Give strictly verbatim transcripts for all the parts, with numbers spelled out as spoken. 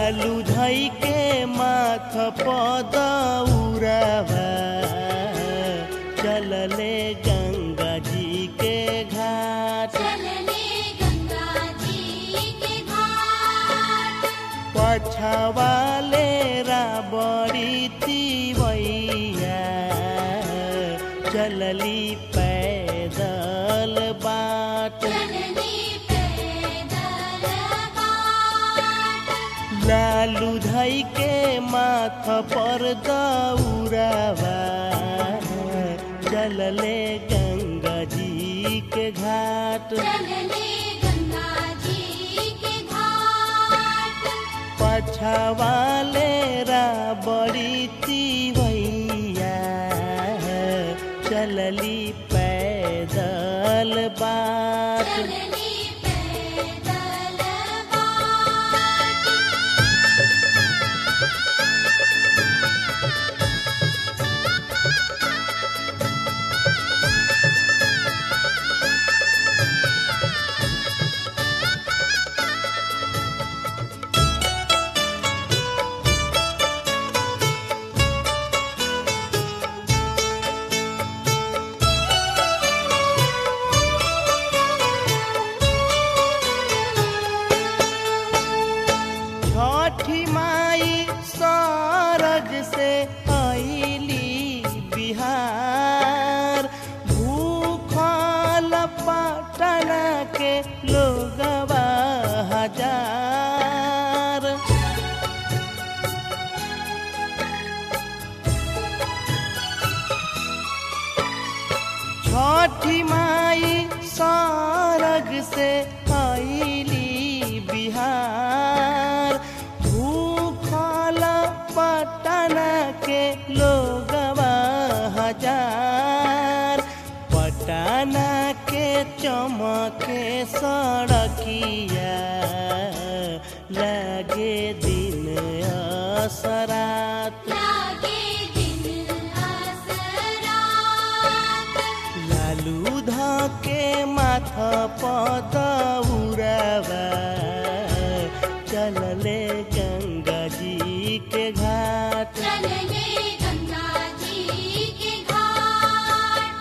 लालू धई के माथ पदौरावा चलले गंगा जी के घाट चलले गंगा जी के घाट पछवाले राबड़ी तिवैया चलली पैदल बाट चलले पैदल बाट लालू धई के माथ पर दौरावा चलले गंगा जी के घाट चलले गंगा जी के घाट पछवाले राबड़ी तिवैया चलली पैदल बाट चलले पैदल बाट छठी माई सरग से आईली बिहार भूखल पटना के लोगवा हजार छठी माई सरग से आईली बिहार भूखल पटना के लोगवा हजार पटना के चमके सड़किया लगे दिन असरात लागे दिन असरात लालू धके माथ पदौरावा चलले गंगा जी के घाट चलले गंगा जी के घाट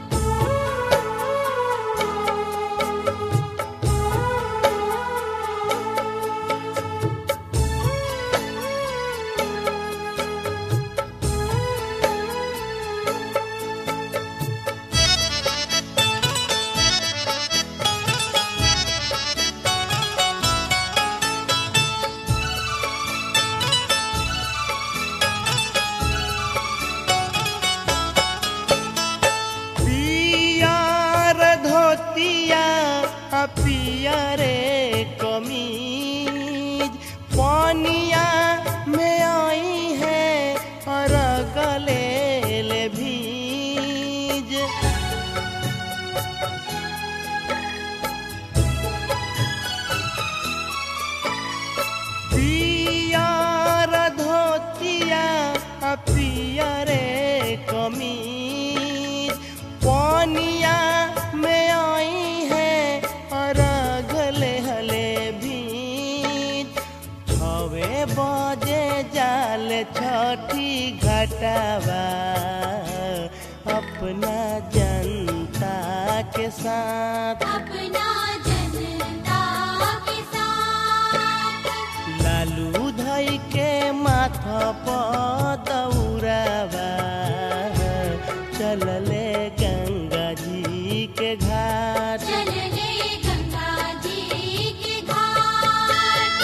पियर धोतिया आ पियरे कमीज पनिया में आई है और गले ले भीज पियर धोतिया आ पियरे कमीज पनिया में आई है और गले हले भीज छवे बजे जाल छठी घटावा अपना जनता के साथ अपना जनता के साथ लालू धई के माथ पदौरावा चलले गंगा जी के घाट चलले गंगा जी के घाट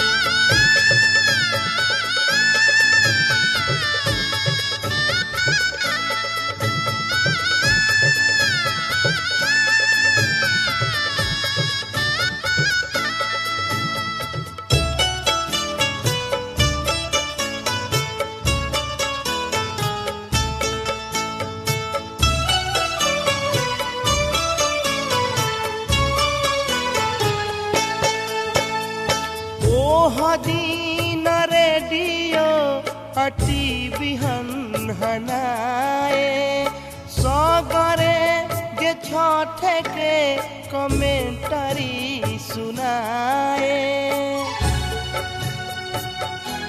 दिन रेडियो अटी बिहन हनाए सगरे गे छठे के कमेंटरी सुनाए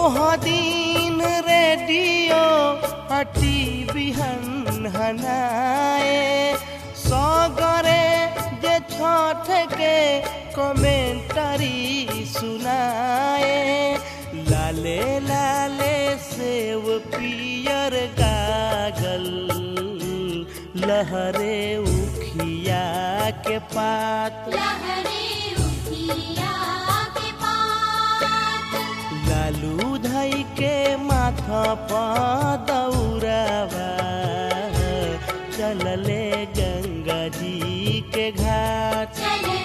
ओह दिन रेडियो टीवी हनाए सगरे जे छठ के कमेंटरी सुनाए लाले लाले सेव पियर गागल लहरे उखिया के पात लहरे उखिया के पात लालू धई के माथा पर दौड़ावा चलले गंगा जी के घाट चले